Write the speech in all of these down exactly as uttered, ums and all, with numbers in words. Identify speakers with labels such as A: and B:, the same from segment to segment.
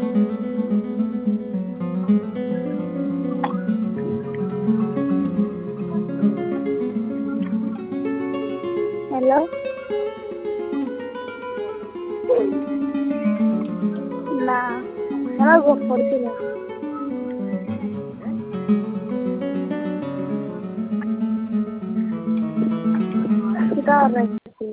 A: hello ना ना वो पढ़ती है क्या कर रही थी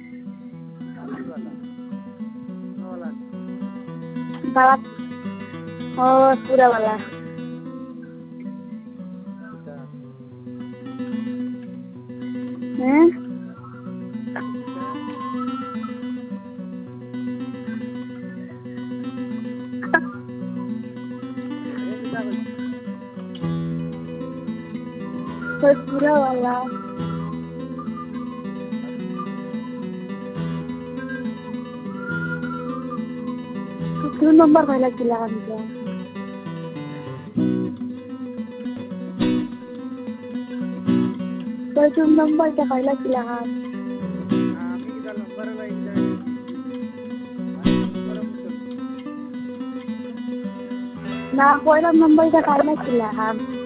A: बड़ा और पूरा वाला हैं तो पूरा वाला क्यों नंबर पहले किला मुझे तो तुम नंबर क्या पहले किला ना पहला नंबर का पहले किला